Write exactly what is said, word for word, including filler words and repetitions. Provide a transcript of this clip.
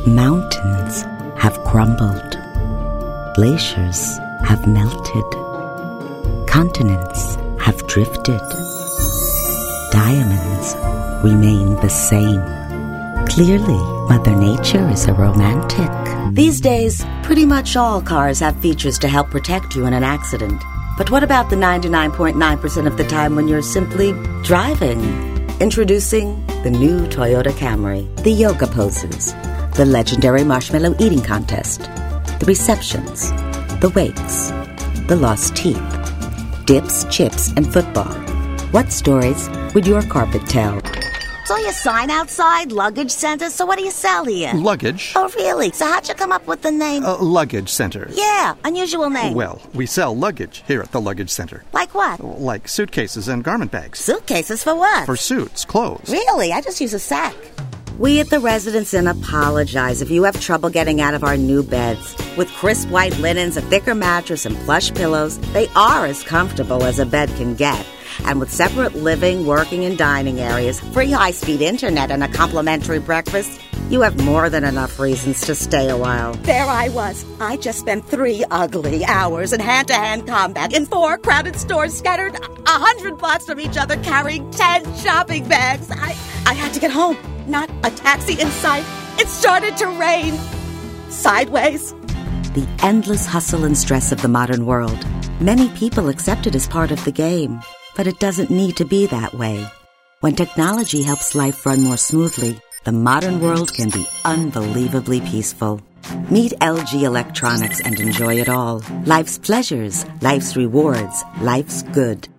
Mountains have crumbled. Glaciers have melted. Continents have drifted. Diamonds remain the same. Clearly, Mother Nature is a romantic. These days, pretty much all cars have features to help protect you in an accident. But what about the ninety-nine point nine percent of the time when you're simply driving? Introducing the new Toyota Camry. The yoga poses, the legendary marshmallow eating contest, the receptions, the wakes, the lost teeth, dips, chips, and football. What stories would your carpet tell? Saw your sign outside, Luggage Center, so what do you sell here? Luggage. Oh, really? So how'd you come up with the name? Uh, Luggage Center. Yeah, unusual name. Well, we sell luggage here at the Luggage Center. Like what? Like suitcases and garment bags. Suitcases for what? For suits, clothes. Really? I just use a sack. We at the Residence Inn apologize if you have trouble getting out of our new beds. With crisp white linens, a thicker mattress, and plush pillows, they are as comfortable as a bed can get. And with separate living, working, and dining areas, free high-speed internet, and a complimentary breakfast, you have more than enough reasons to stay a while. There I was. I just spent three ugly hours in hand-to-hand combat in four crowded stores scattered a hundred blocks from each other, carrying ten shopping bags. I, I had to get home. Not a taxi in sight. It started to rain. Sideways. The endless hustle and stress of the modern world. Many people accept it as part of the game. But it doesn't need to be that way. When technology helps life run more smoothly, the modern world can be unbelievably peaceful. Meet L G Electronics and enjoy it all. Life's pleasures, life's rewards, life's good.